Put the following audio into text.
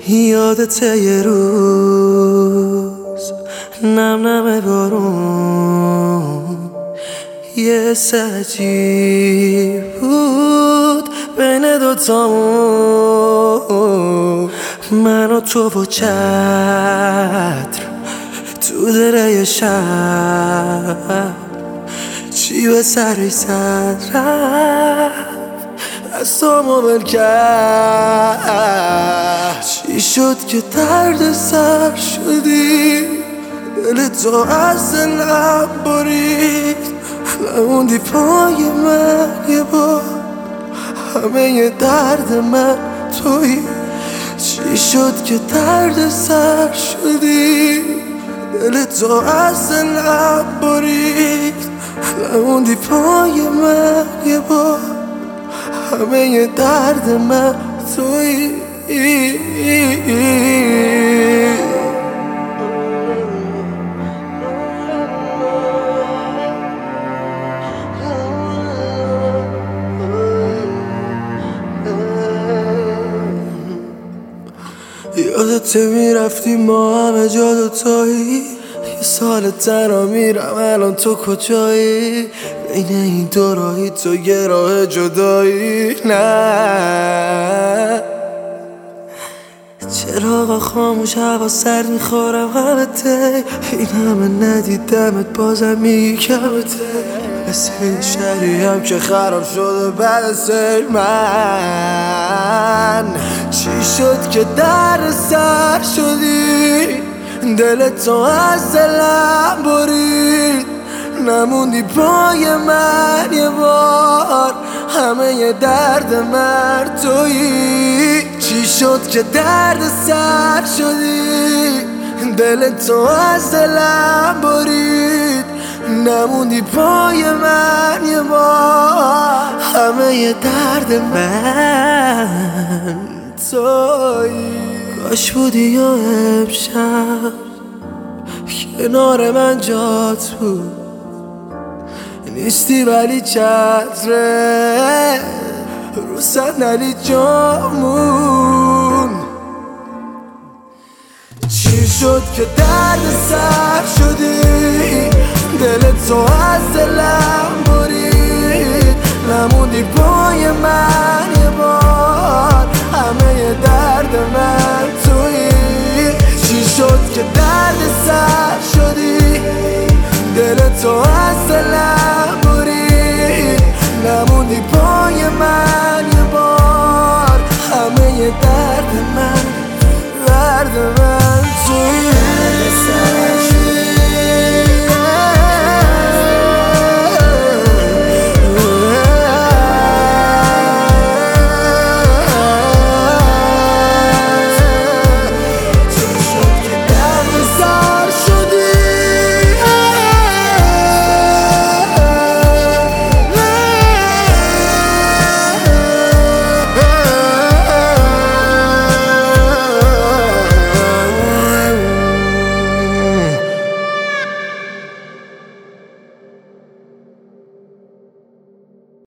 یادته یه روز نم نم بارون یه عجیب بود بین دوتامون، من و تو و چتر تو دره شب، چی به سری سر رفت از تو مبل کرد. چی شد که درد سر شدی، دل تو از دلم برید، نموندی پای من یه بار، همه درد من تویی. چی شد که درد سر شدی، دل تو از دلم برید، نموندی پای من یه بار، همه درد من تویی. یادته میرفتی ما همه جا دوتایی، یه سال تنها میرم الان تو کجایی، بین این دو راهی تو یه راه جدایی. نه چراغا خاموش، هوا سرد، میخورم غمته، این همه ندیدمت بازم میگی کمته، مثل این شهری هم که خراب شده بعد از من. چی شد که در سر شدی، دل تو از دلم برید، نموندی پای من یه بار، همه درد من تویی. چی شد که درد سر شدی، دل تو از دلم برید، نموندی پای من یه بار، همه درد من تویی. کاش بودی یا امشب کنار من جات بود، نیستی ولی چتره رو صندلی جامون. چی شد که درد سر شدی، دل تو از دلم برید، نموندی پای من یه بار،